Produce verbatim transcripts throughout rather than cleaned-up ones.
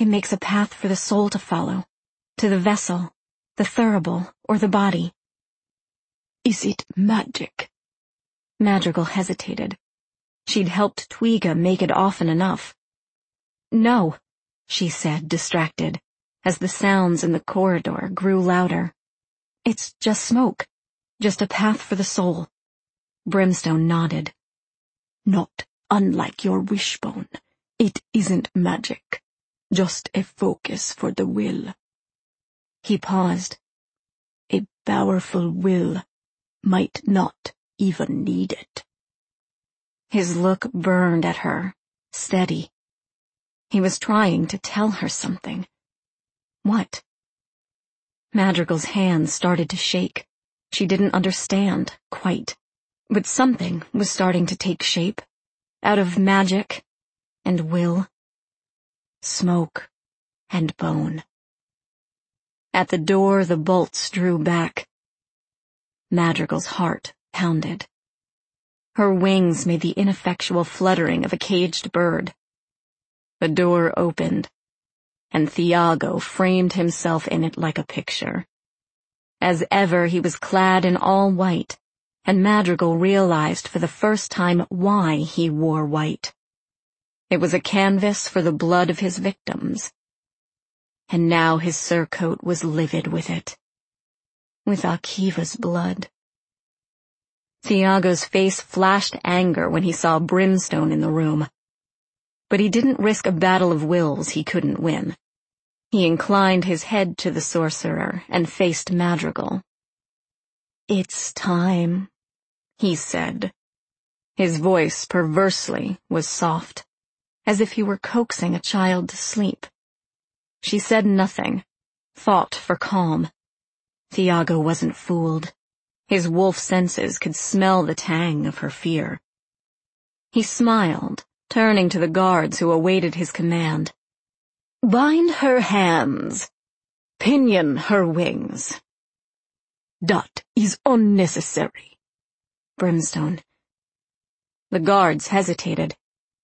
It makes a path for the soul to follow, to the vessel, the thurible, or the body. Is it magic? Madrigal hesitated. She'd helped Twiga make it often enough. No, she said, distracted, as the sounds in the corridor grew louder. It's just smoke, just a path for the soul. Brimstone nodded. Not unlike your wishbone. It isn't magic, just a focus for the will. He paused. A powerful will might not even need it. His look burned at her, steady. He was trying to tell her something. What? Madrigal's hands started to shake. She didn't understand, quite. But something was starting to take shape, out of magic and will, smoke and bone. At the door, the bolts drew back. Madrigal's heart pounded. Her wings made the ineffectual fluttering of a caged bird. The door opened, and Thiago framed himself in it like a picture. As ever, he was clad in all white, and Madrigal realized for the first time why he wore white. It was a canvas for the blood of his victims. And now his surcoat was livid with it. With Akiva's blood. Thiago's face flashed anger when he saw Brimstone in the room. But he didn't risk a battle of wills he couldn't win. He inclined his head to the sorcerer and faced Madrigal. "It's time," he said. His voice, perversely, was soft, as if he were coaxing a child to sleep. She said nothing, fought for calm. Thiago wasn't fooled. His wolf senses could smell the tang of her fear. He smiled, turning to the guards who awaited his command. "Bind her hands. Pinion her wings." "That is unnecessary." Brimstone. The guards hesitated.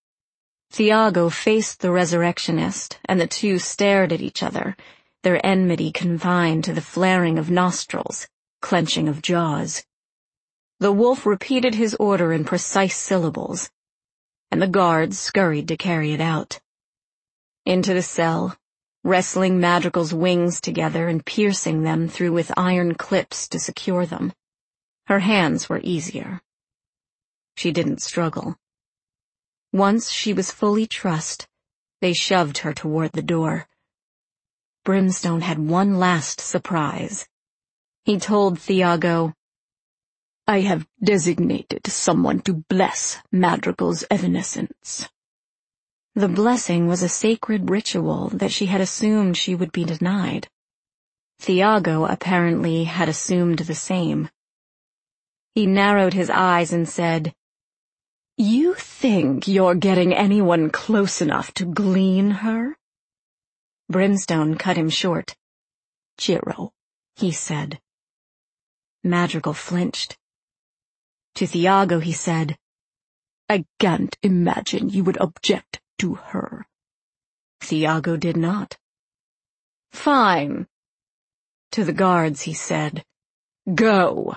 Thiago faced the resurrectionist, and the two stared at each other, their enmity confined to the flaring of nostrils, clenching of jaws. The wolf repeated his order in precise syllables, and the guards scurried to carry it out. Into the cell, wrestling Madrigal's wings together and piercing them through with iron clips to secure them. Her hands were easier. She didn't struggle. Once she was fully trussed, they shoved her toward the door. Brimstone had one last surprise. He told Thiago, "I have designated someone to bless Madrigal's evanescence." The blessing was a sacred ritual that she had assumed she would be denied. Thiago apparently had assumed the same. He narrowed his eyes and said, "You think you're getting anyone close enough to glean her?" Brimstone cut him short. "Ciro," he said. Madrigal flinched. To Thiago he said, "I can't imagine you would object to her." Thiago did not. "Fine." To the guards he said, "Go."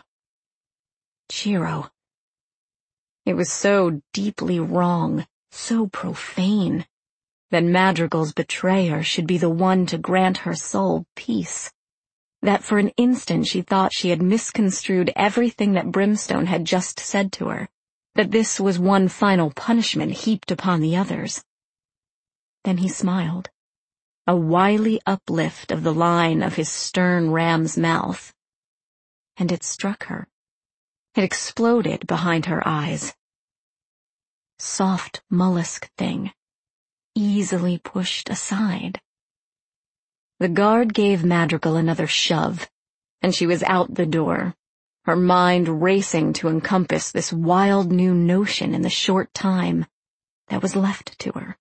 Ciro. It was so deeply wrong, so profane, that Madrigal's betrayer should be the one to grant her soul peace. That for an instant she thought she had misconstrued everything that Brimstone had just said to her, that this was one final punishment heaped upon the others. Then he smiled, a wily uplift of the line of his stern ram's mouth. And it struck her. It exploded behind her eyes. Soft mollusk thing, easily pushed aside. The guard gave Madrigal another shove, and she was out the door, her mind racing to encompass this wild new notion in the short time that was left to her.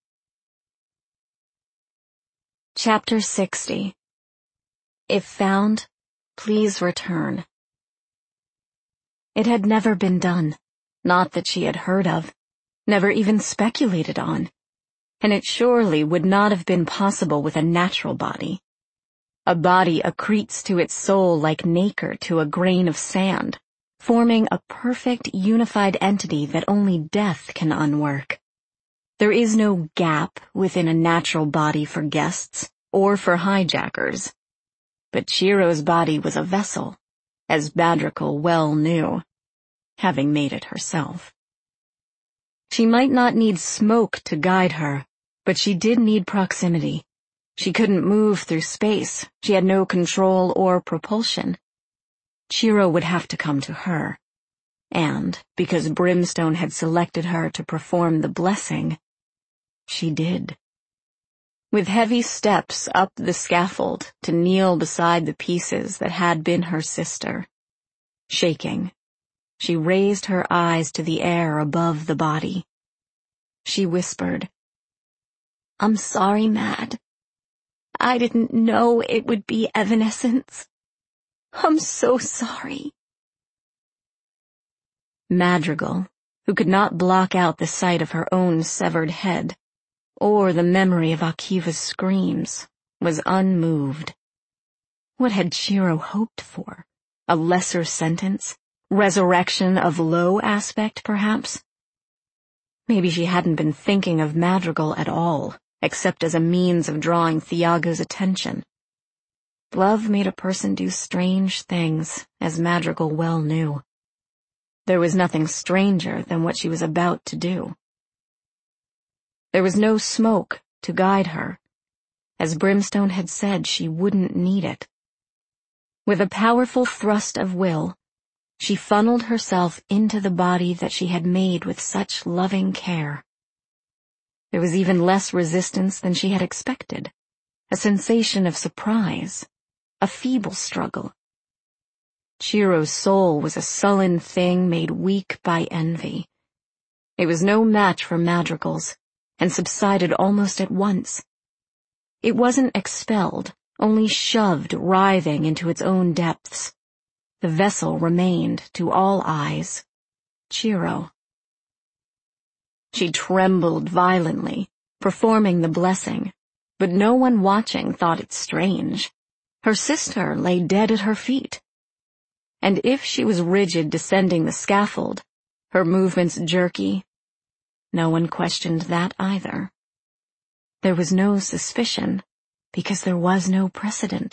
Chapter sixty. If found, please return. It had never been done, not that she had heard of, never even speculated on. and it surely would not have been possible with a natural body. A body accretes to its soul like nacre to a grain of sand, forming a perfect unified entity that only death can unwork. There is no gap within a natural body for guests or for hijackers. But Chiro's body was a vessel, as Madrigal well knew, having made it herself. She might not need smoke to guide her, but she did need proximity. She couldn't move through space. She had no control or propulsion. Chiro would have to come to her. And, because Brimstone had selected her to perform the blessing, she did. With heavy steps up the scaffold to kneel beside the pieces that had been her sister. Shaking, she raised her eyes to the air above the body. She whispered, "I'm sorry, Mad. I didn't know it would be evanescence. I'm so sorry." Madrigal, who could not block out the sight of her own severed head, or the memory of Akiva's screams, was unmoved. What had Chiro hoped for? A lesser sentence? Resurrection of low aspect, perhaps? Maybe she hadn't been thinking of Madrigal at all, except as a means of drawing Thiago's attention. Love made a person do strange things, as Madrigal well knew. There was nothing stranger than what she was about to do. There was no smoke to guide her. As Brimstone had said, she wouldn't need it. With a powerful thrust of will, she funneled herself into the body that she had made with such loving care. There was even less resistance than she had expected, a sensation of surprise, a feeble struggle. Chiro's soul was a sullen thing made weak by envy. It was no match for Madrigal's, and subsided almost at once. It wasn't expelled, only shoved writhing into its own depths. The vessel remained, to all eyes, Chiro. She trembled violently, performing the blessing, but no one watching thought it strange. Her sister lay dead at her feet. And if she was rigid descending the scaffold, her movements jerky, no one questioned that either. There was no suspicion, because there was no precedent.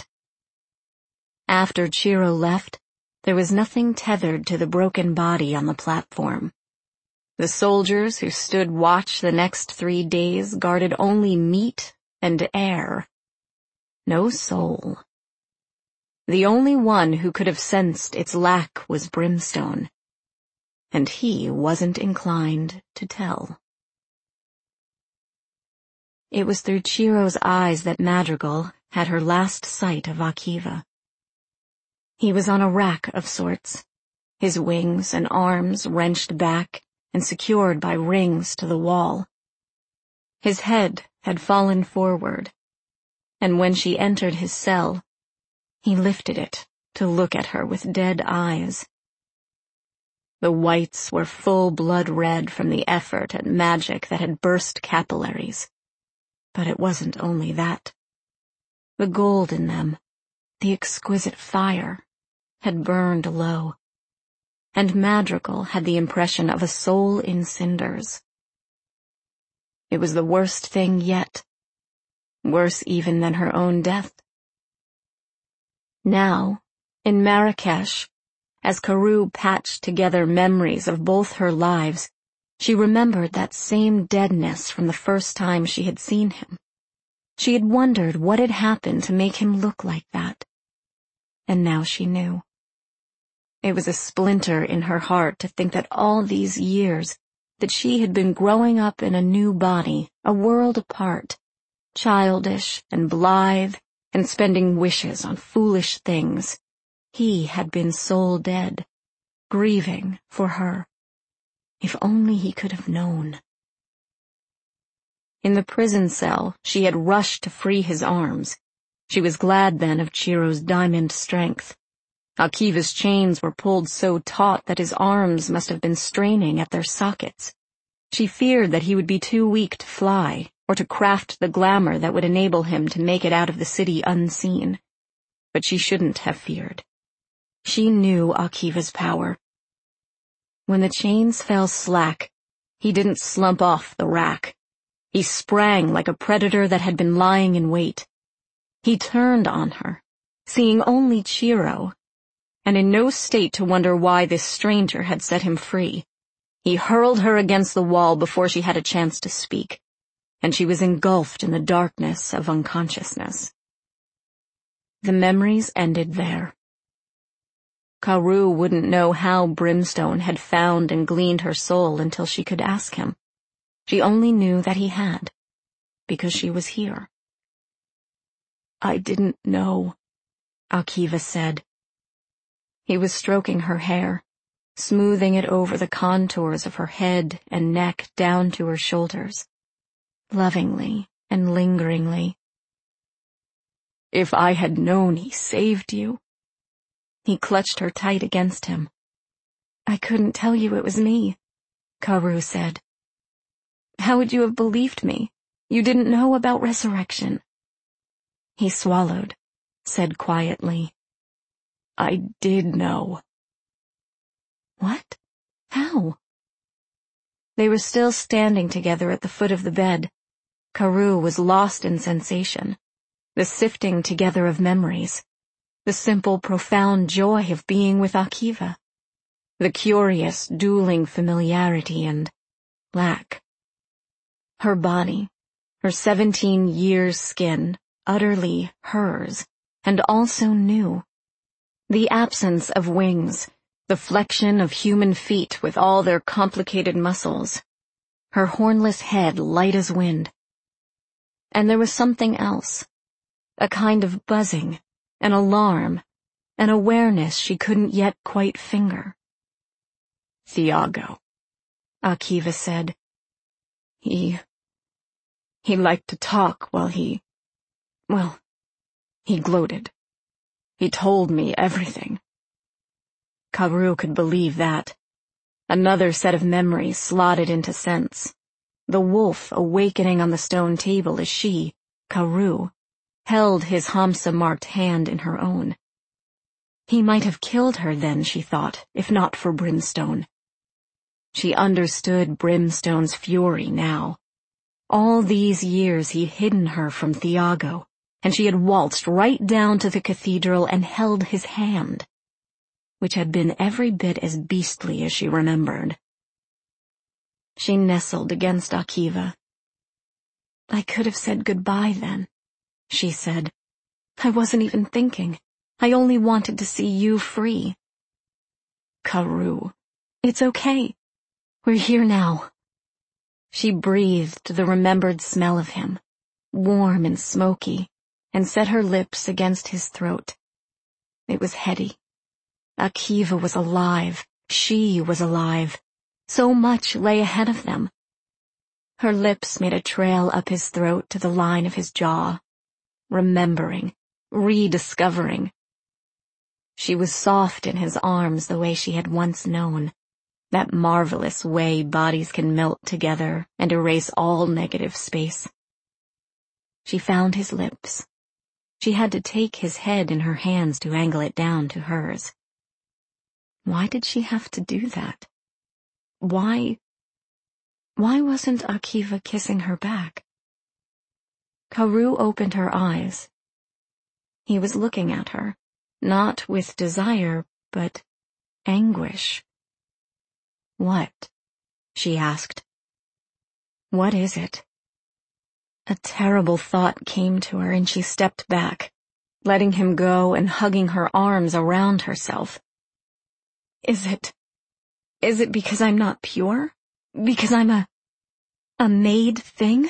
After Chiro left, there was nothing tethered to the broken body on the platform. The soldiers who stood watch the next three days guarded only meat and air. No soul. The only one who could have sensed its lack was Brimstone, and he wasn't inclined to tell. It was through Chiro's eyes that Madrigal had her last sight of Akiva. He was on a rack of sorts, his wings and arms wrenched back and secured by rings to the wall. His head had fallen forward, and when she entered his cell, he lifted it to look at her with dead eyes. The whites were full blood red from the effort at magic that had burst capillaries. But it wasn't only that. The gold in them, the exquisite fire, had burned low, and Madrigal had the impression of a soul in cinders. It was the worst thing yet, worse even than her own death. Now, in Marrakesh, as Carew patched together memories of both her lives, she remembered that same deadness from the first time she had seen him. She had wondered what had happened to make him look like that. And now she knew. It was a splinter in her heart to think that all these years that she had been growing up in a new body, a world apart, childish and blithe, and spending wishes on foolish things, he had been soul dead, grieving for her. If only he could have known. In the prison cell, she had rushed to free his arms. She was glad then of Chiro's diamond strength. Akiva's chains were pulled so taut that his arms must have been straining at their sockets. She feared that he would be too weak to fly, or to craft the glamour that would enable him to make it out of the city unseen. But she shouldn't have feared. She knew Akiva's power. When the chains fell slack, he didn't slump off the rack. He sprang like a predator that had been lying in wait. He turned on her, seeing only Chiro, and in no state to wonder why this stranger had set him free. He hurled her against the wall before she had a chance to speak, and she was engulfed in the darkness of unconsciousness. The memories ended there. Karoo wouldn't know how Brimstone had found and gleaned her soul until she could ask him. She only knew that he had, because she was here. "I didn't know," Akiva said. He was stroking her hair, smoothing it over the contours of her head and neck down to her shoulders, lovingly and lingeringly. "If I had known he saved you." He clutched her tight against him. "I couldn't tell you it was me," Karoo said. "How would you have believed me? You didn't know about resurrection." He swallowed, said quietly, "I did know." "What? How?" They were still standing together at the foot of the bed. Karoo was lost in sensation, the sifting together of memories, the simple, profound joy of being with Akiva, the curious, dueling familiarity and lack. Her body, her seventeen years' skin, utterly hers, and also new. The absence of wings, the flexion of human feet with all their complicated muscles, her hornless head light as wind. And there was something else, a kind of buzzing, an alarm, an awareness she couldn't yet quite finger. "Thiago," Akiva said. He... he liked to talk while he... well, he gloated. He told me everything." Karoo could believe that. Another set of memories slotted into sense. The wolf awakening on the stone table as she, Karoo, held his Hamsa-marked hand in her own. He might have killed her then, she thought, if not for Brimstone. She understood Brimstone's fury now. All these years he'd hidden her from Thiago, and she had waltzed right down to the cathedral and held his hand, which had been every bit as beastly as she remembered. She nestled against Akiva. "I could have said goodbye then," she said. "I wasn't even thinking. I only wanted to see you free." "Karoo, it's okay. We're here now." She breathed the remembered smell of him, warm and smoky, and set her lips against his throat. It was heady. Akiva was alive. She was alive. So much lay ahead of them. Her lips made a trail up his throat to the line of his jaw, remembering, rediscovering. She was soft in his arms the way she had once known, that marvelous way bodies can melt together and erase all negative space. She found his lips. She had to take his head in her hands to angle it down to hers. Why did she have to do that? Why... Why wasn't Akiva kissing her back? Karoo opened her eyes. He was looking at her, not with desire, but anguish. "What?" she asked. "What is it?" A terrible thought came to her and she stepped back, letting him go and hugging her arms around herself. Is it... is it because I'm not pure? Because I'm a... a made thing?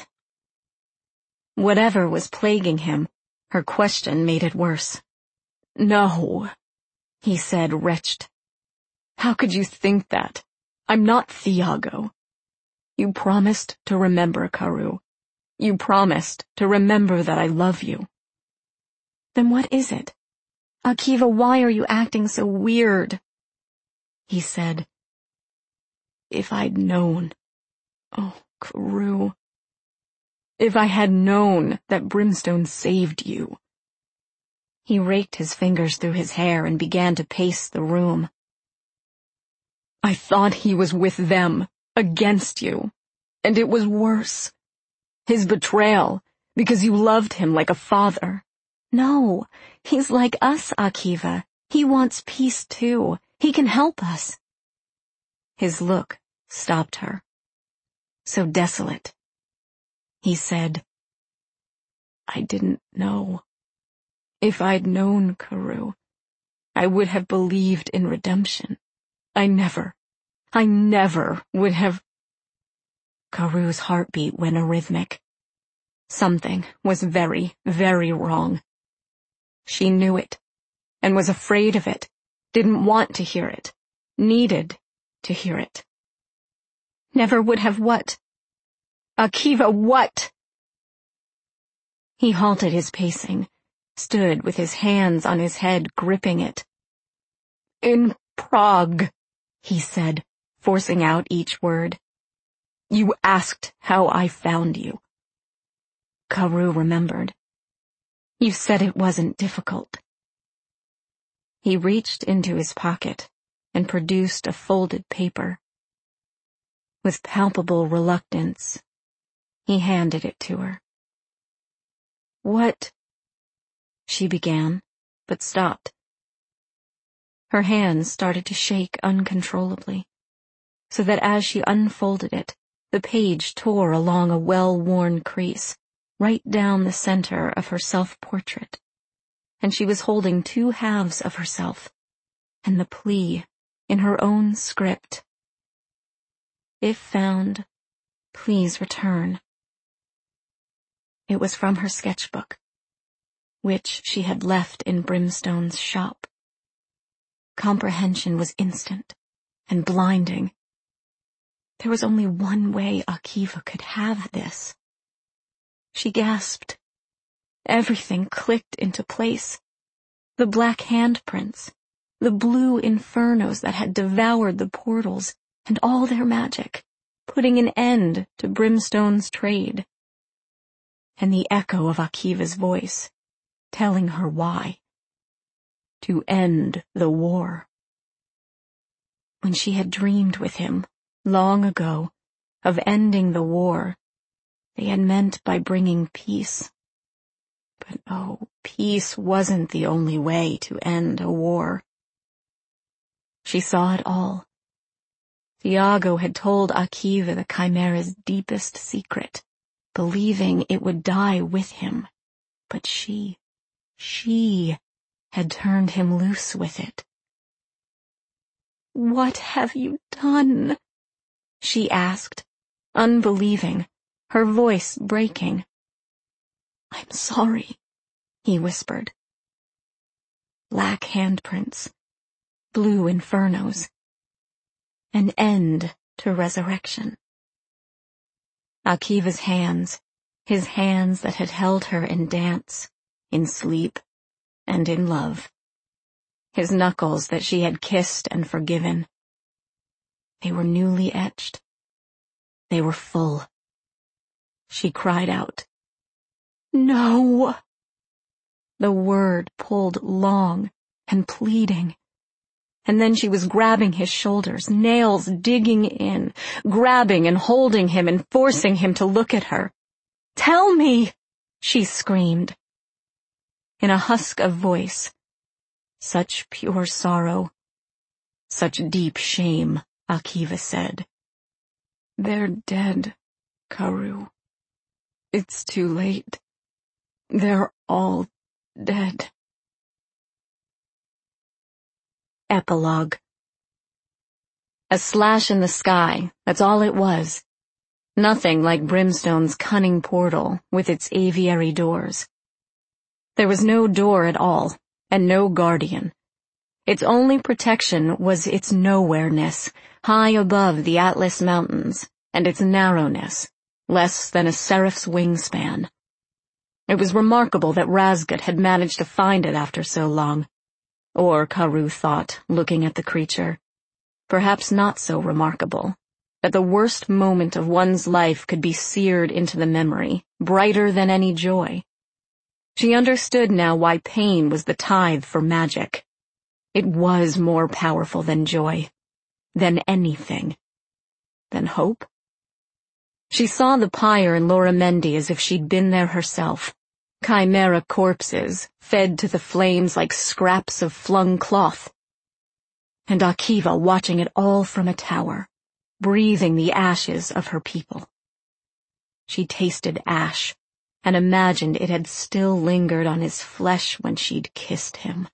Whatever was plaguing him, her question made it worse. "No," he said, wretched. "How could you think that? I'm not Thiago. You promised to remember, Karoo. You promised to remember that I love you." "Then what is it? Akiva, why are you acting so weird?" He said, "If I'd known... oh, Karoo." If I had known that Brimstone saved you." He raked his fingers through his hair and began to pace the room. "I thought he was with them, against you. And it was worse. His betrayal, because you loved him like a father." "No, he's like us, Akiva. He wants peace too. He can help us." His look stopped her. So desolate. He said, "I didn't know. If I'd known, Karoo, I would have believed in redemption. I never, I never would have—" Karoo's heartbeat went arrhythmic. Something was very, very wrong. She knew it, and was afraid of it, didn't want to hear it, needed to hear it. Never would have what? Akiva, what? He halted his pacing, stood with his hands on his head, gripping it. "In Prague," he said, forcing out each word. "You asked how I found you." Karoo remembered. "You said it wasn't difficult." He reached into his pocket and produced a folded paper. With palpable reluctance, he handed it to her. "What?" she began, but stopped. Her hands started to shake uncontrollably, so that as she unfolded it, the page tore along a well-worn crease, right down the center of her self-portrait, and she was holding two halves of herself, and the plea in her own script. "If found, please return." It was from her sketchbook, which she had left in Brimstone's shop. Comprehension was instant and blinding. There was only one way Akiva could have this. She gasped. Everything clicked into place. The black handprints, the blue infernos that had devoured the portals, and all their magic, putting an end to Brimstone's trade. And the echo of Akiva's voice, telling her why. To end the war. When she had dreamed with him, long ago, of ending the war, they had meant by bringing peace. But oh, peace wasn't the only way to end a war. She saw it all. Thiago had told Akiva the Chimera's deepest secret, believing it would die with him. But she, she had turned him loose with it. "What have you done?" she asked, unbelieving, her voice breaking. "I'm sorry," he whispered. Black handprints, blue infernos. An end to resurrection. Akiva's hands, his hands that had held her in dance, in sleep, and in love. His knuckles that she had kissed and forgiven. They were newly etched. They were full. She cried out, "No!" The word pulled long and pleading. And then she was grabbing his shoulders, nails digging in, grabbing and holding him and forcing him to look at her. "Tell me!" she screamed. In a husk of voice, such pure sorrow, such deep shame, Akiva said, "They're dead, Karoo. It's too late. They're all dead." Epilogue. A slash in the sky, that's all it was. Nothing like Brimstone's cunning portal with its aviary doors. There was no door at all, and no guardian. Its only protection was its nowhereness, high above the Atlas Mountains, and its narrowness, less than a seraph's wingspan. It was remarkable that Razgut had managed to find it after so long. Or, Karoo thought, looking at the creature, perhaps not so remarkable, that the worst moment of one's life could be seared into the memory, brighter than any joy. She understood now why pain was the tithe for magic. It was more powerful than joy, than anything, than hope. She saw the pyre in Loramendi as if she'd been there herself. Chimera corpses, fed to the flames like scraps of flung cloth. And Akiva watching it all from a tower, breathing the ashes of her people. She tasted ash, and imagined it had still lingered on his flesh when she'd kissed him.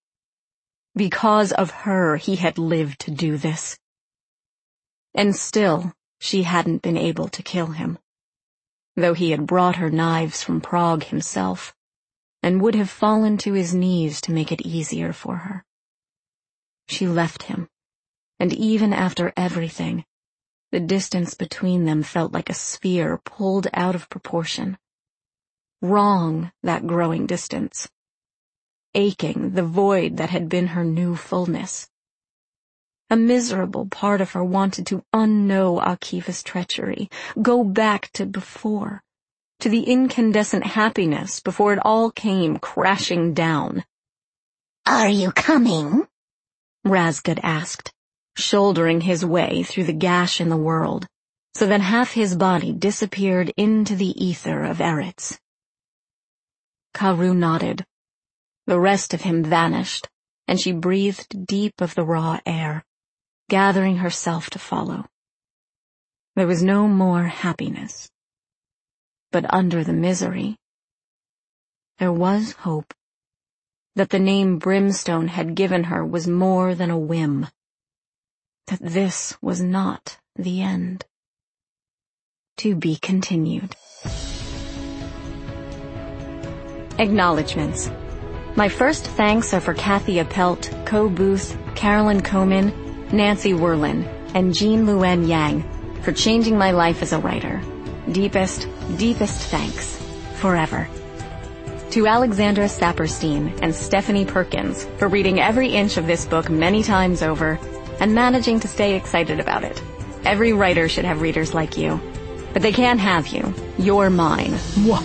Because of her, he had lived to do this. And still, she hadn't been able to kill him, though he had brought her knives from Prague himself, and would have fallen to his knees to make it easier for her. She left him, and even after everything, the distance between them felt like a sphere pulled out of proportion. Wrong, that growing distance. Aching, the void that had been her new fullness. A miserable part of her wanted to unknow Akiva's treachery, go back to before, to the incandescent happiness before it all came crashing down. "Are you coming?" Razgud asked, shouldering his way through the gash in the world, so that half his body disappeared into the ether of Eretz. Karou nodded. The rest of him vanished, and she breathed deep of the raw air, gathering herself to follow. There was no more happiness. But under the misery, there was hope. That the name Brimstone had given her was more than a whim. That this was not the end. To be continued. Acknowledgements. My first thanks are for Kathy Appelt, Co Booth, Carolyn Coman, Nancy Werlin, and Jean Luen Yang for changing my life as a writer. Deepest, deepest thanks. Forever. To Alexandra Saperstein and Stephanie Perkins for reading every inch of this book many times over and managing to stay excited about it. Every writer should have readers like you. But they can't have you. You're mine.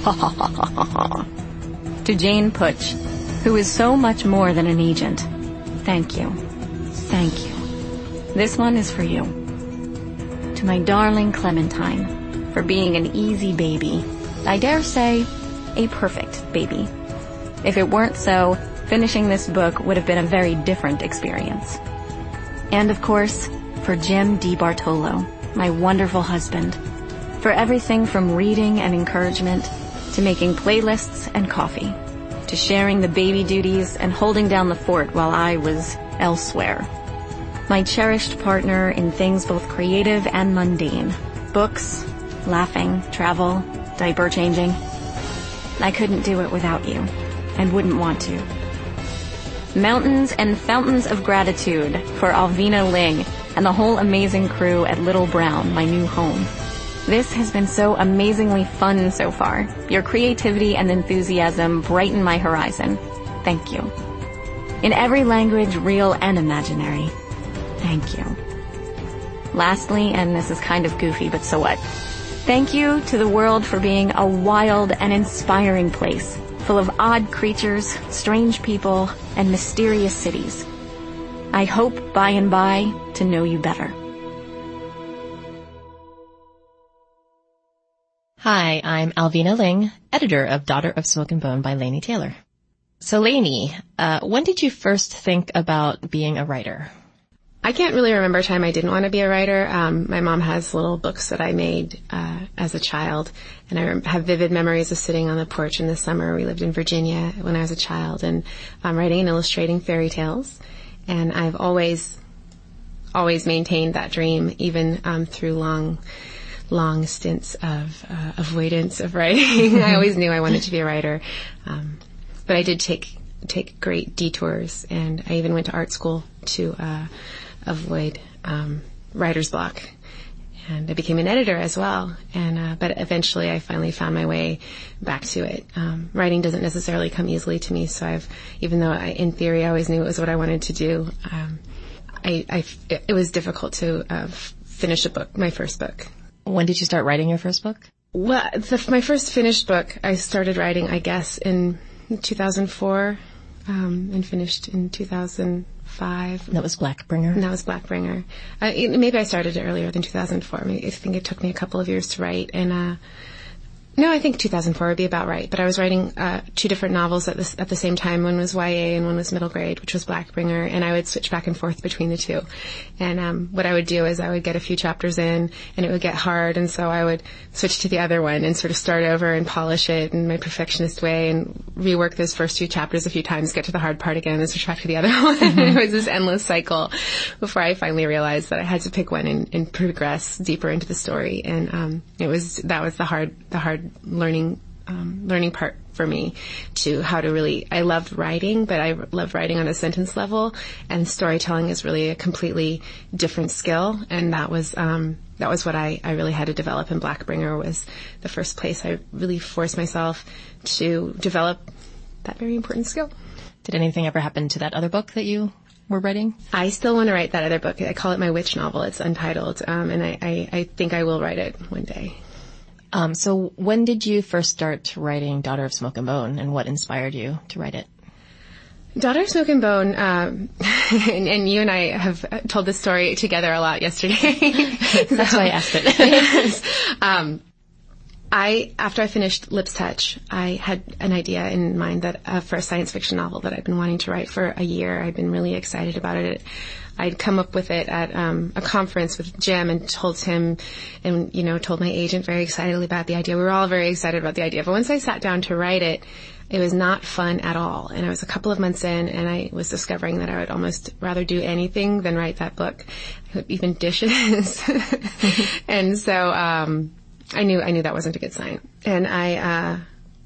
To Jane Putsch, who is so much more than an agent. Thank you. Thank you. This one is for you. To my darling Clementine, for being an easy baby. I dare say, a perfect baby. If it weren't so, finishing this book would have been a very different experience. And of course, for Jim DiBartolo, my wonderful husband, for everything from reading and encouragement to making playlists and coffee, to sharing the baby duties and holding down the fort while I was elsewhere. My cherished partner in things both creative and mundane. Books, laughing, travel, diaper changing. I couldn't do it without you, and wouldn't want to. Mountains and fountains of gratitude for Alvina Ling and the whole amazing crew at Little Brown, my new home. This has been so amazingly fun so far. Your creativity and enthusiasm brighten my horizon. Thank you. In every language, real and imaginary. Thank you. Lastly, and this is kind of goofy, but so what? Thank you to the world for being a wild and inspiring place, full of odd creatures, strange people, and mysterious cities. I hope by and by to know you better. Hi, I'm Alvina Ling, editor of Daughter of Smoke and Bone by Laini Taylor. So Laini, uh, when did you first think about being a writer? I can't really remember a time I didn't want to be a writer. Um, my mom has little books that I made uh, as a child, and I rem- have vivid memories of sitting on the porch in the summer. We lived in Virginia when I was a child, and um, writing and illustrating fairy tales. And I've always, always maintained that dream, even um, through long, long stints of uh, avoidance of writing. I always knew I wanted to be a writer, um, but I did take take great detours, and I even went to art school to uh, avoid um, writer's block. And I became an editor as well. And uh, but eventually, I finally found my way back to it. Um, writing doesn't necessarily come easily to me, so I've, even though I, in theory, I always knew it was what I wanted to do. Um, I, I, it was difficult to uh, finish a book, my first book. When did you start writing your first book? Well, the, my first finished book, I started writing, I guess, in two thousand four, um, and finished in two thousand five. That was Blackbringer? And that was Blackbringer. Uh, it, maybe I started it earlier than two thousand four. I, mean, I think it took me a couple of years to write, and, uh, no, I think two thousand four would be about right. But I was writing uh, two different novels at the, at the same time. One was Y A and one was middle grade, which was Blackbringer. And I would switch back and forth between the two. And um, what I would do is I would get a few chapters in, and it would get hard. And so I would switch to the other one and sort of start over and polish it in my perfectionist way and rework those first few chapters a few times, get to the hard part again, and switch back to the other one. Mm-hmm. It was this endless cycle before I finally realized that I had to pick one and, and progress deeper into the story. And um, it was that was the hard the hard learning um, learning part for me, to how to really, I loved writing, but I loved writing on a sentence level, and storytelling is really a completely different skill, and that was um, that was what I, I really had to develop, and Blackbringer was the first place I really forced myself to develop that very important skill. Did anything ever happen to that other book that you were writing? I still want to write that other book. I call it my witch novel. It's untitled, um, and I, I, I think I will write it one day. Um, so when did you first start writing Daughter of Smoke and Bone, and what inspired you to write it? Daughter of Smoke and Bone, um, and, and you and I have told this story together a lot yesterday. That's why I asked it. Yes. Um, I, after I finished Lips Touch, I had an idea in mind that uh, for a science fiction novel that I'd been wanting to write for a year. I'd been really excited about it. I'd come up with it at um, a conference with Jim and told him, and, you know, told my agent very excitedly about the idea. We were all very excited about the idea. But once I sat down to write it, it was not fun at all. And I was a couple of months in, and I was discovering that I would almost rather do anything than write that book, even dishes. And so um, I knew I knew that wasn't a good sign. And I uh,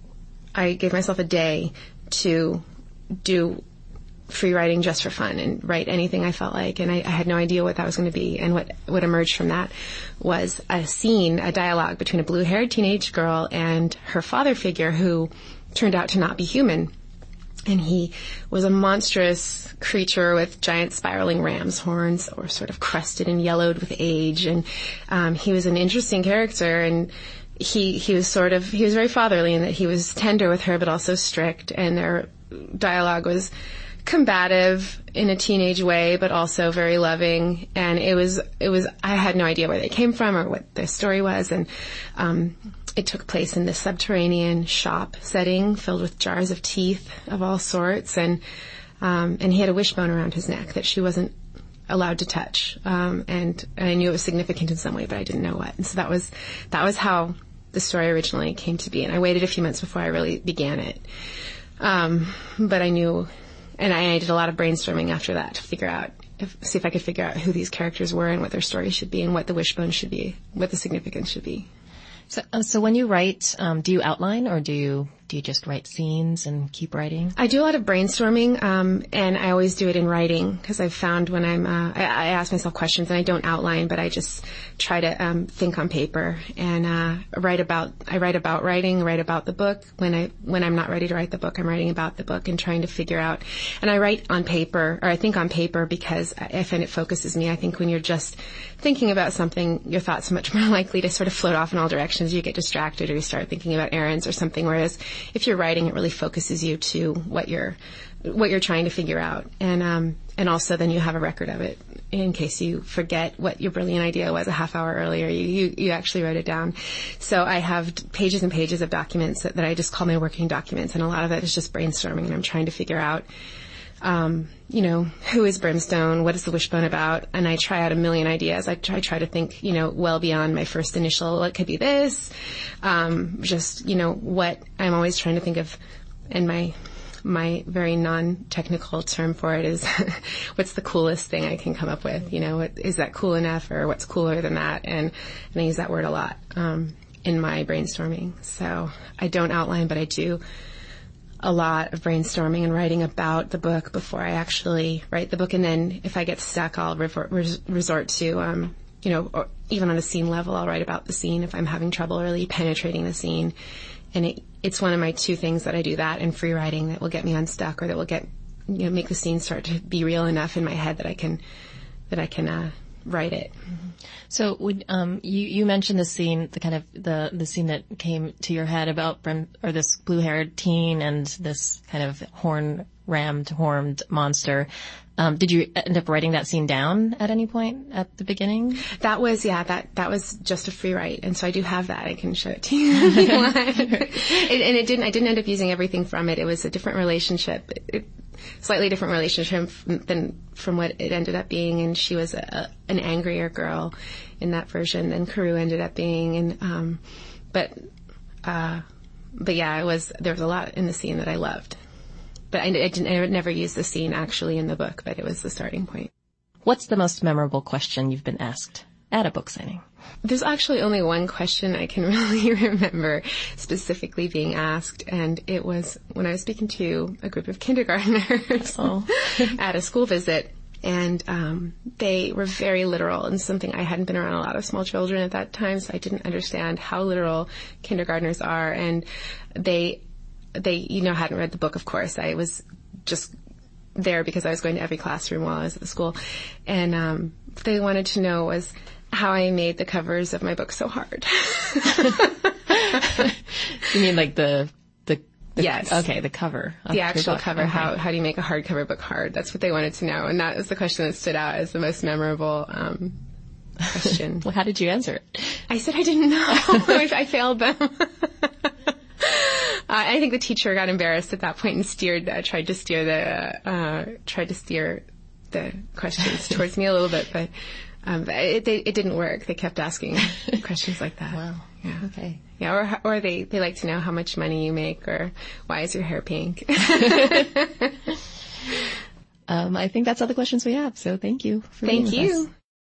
I gave myself a day to do free writing just for fun and write anything I felt like, and I, I had no idea what that was going to be. And what what emerged from that was a scene, a dialogue between a blue-haired teenage girl and her father figure, who turned out to not be human. And he was a monstrous creature with giant spiraling ram's horns, or sort of crusted and yellowed with age. And um, he was an interesting character, and he he was sort of he was very fatherly in that he was tender with her, but also strict. And their dialogue was combative in a teenage way, but also very loving. And it was, it was, I had no idea where they came from or what their story was. And, um, it took place in this subterranean shop setting filled with jars of teeth of all sorts. And, um, and he had a wishbone around his neck that she wasn't allowed to touch. Um, and, and I knew it was significant in some way, but I didn't know what. And so that was, that was how the story originally came to be. And I waited a few months before I really began it. Um, but I knew, And I, I did a lot of brainstorming after that to figure out, if, see if I could figure out who these characters were and what their story should be and what the wishbone should be, what the significance should be. So, uh, so when you write, um, do you outline, or do you do you just write scenes and keep writing? I do a lot of brainstorming, um, and I always do it in writing, because I've found when I'm, uh, I, I ask myself questions, and I don't outline, but I just try to um, think on paper and uh, write about. I write about writing, write about the book. When I when I'm not ready to write the book, I'm writing about the book and trying to figure out. And I write on paper, or I think on paper, because I, I find it focuses me. I think when you're just thinking about something, your thoughts are much more likely to sort of float off in all directions. You get distracted, or you start thinking about errands or something. Whereas if you're writing, it really focuses you to what you're what you're trying to figure out, and um, and also then you have a record of it in case you forget what your brilliant idea was a half hour earlier. You you, you actually wrote it down. So I have pages and pages of documents that, that I just call my working documents, and a lot of it is just brainstorming, and I'm trying to figure out, um, you know, who is Brimstone? What is the wishbone about? And I try out a million ideas. I try, try to think, you know, well beyond my first initial, what could be this? Um, just, you know, what I'm always trying to think of, and my, my very non-technical term for it is what's the coolest thing I can come up with? You know, what, is that cool enough, or what's cooler than that? And, and I use that word a lot, um, in my brainstorming. So I don't outline, but I do a lot of brainstorming and writing about the book before I actually write the book. And then if I get stuck, I'll revert, res, resort to, um, you know, or even on a scene level, I'll write about the scene if I'm having trouble really penetrating the scene. And it, it's one of my two things that I do, that and free writing, that will get me unstuck, or that will get, you know, make the scene start to be real enough in my head that I can, that I can, uh, write it. So would, um, you, you mentioned the scene, the kind of, the, the scene that came to your head about Brem, or this blue-haired teen and this kind of horn-rammed, horned monster. Um, did you end up writing that scene down at any point at the beginning? That was, yeah, that, that was just a free write. And so I do have that. I can show it to you if you want. it, and it didn't, I didn't end up using everything from it. It was a different relationship. It, it, slightly different relationship than from what it ended up being, and she was a, an angrier girl in that version than Carew ended up being. And um, but uh, but yeah, it was there was a lot in the scene that I loved, but I, I didn't I never used the scene actually in the book, but it was the starting point. What's the most memorable question you've been asked at a book signing? There's actually only one question I can really remember specifically being asked, and it was when I was speaking to a group of kindergartners oh. at a school visit, and um, they were very literal, and something I hadn't been around a lot of small children at that time, so I didn't understand how literal kindergartners are, and they, they, you know, hadn't read the book, of course. I was just there because I was going to every classroom while I was at the school, and um, they wanted to know was how I made the covers of my book so hard. You mean like the, the, the yes. Okay, the cover. The actual cover. Okay. How, how do you make a hardcover book hard? That's what they wanted to know. And that was the question that stood out as the most memorable, um, question. Well, how did you answer it? I said I didn't know. I, I failed them. uh, I think the teacher got embarrassed at that point and steered, uh, tried to steer the, uh, tried to steer the questions towards me a little bit, but, Um, but it, they, it didn't work. They kept asking questions like that. Wow. Yeah. Okay. Yeah. Or, or they, they like to know how much money you make or why is your hair pink? um, I think that's all the questions we have. So thank you for Thank being with you. us.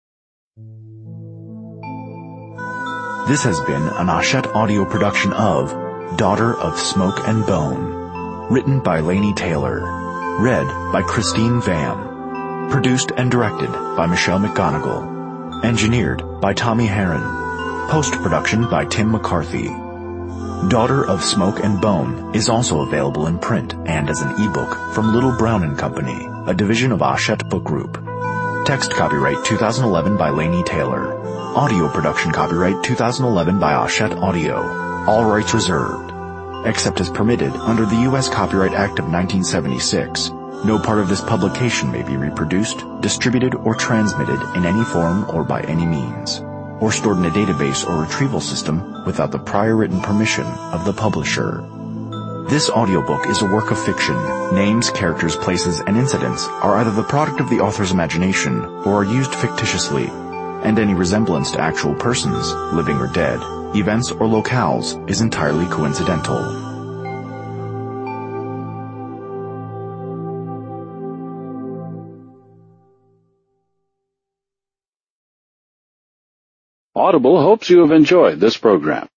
This has been an Hachette audio production of Daughter of Smoke and Bone. Written by Laini Taylor. Read by Christine Vam. Produced and directed by Michelle McGonigal. Engineered by Tommy Herron. Post-production by Tim McCarthy. Daughter of Smoke and Bone is also available in print and as an ebook from Little Brown and Company, a division of Hachette Book Group. Text copyright two thousand eleven by Laini Taylor. Audio production copyright two thousand eleven by Hachette Audio. All rights reserved. Except as permitted under the U S Copyright Act of nineteen seventy-six. No part of this publication may be reproduced, distributed, or transmitted in any form or by any means, or stored in a database or retrieval system without the prior written permission of the publisher. This audiobook is a work of fiction. Names, characters, places, and incidents are either the product of the author's imagination or are used fictitiously, and any resemblance to actual persons, living or dead, events or locales is entirely coincidental. Audible hopes you have enjoyed this program.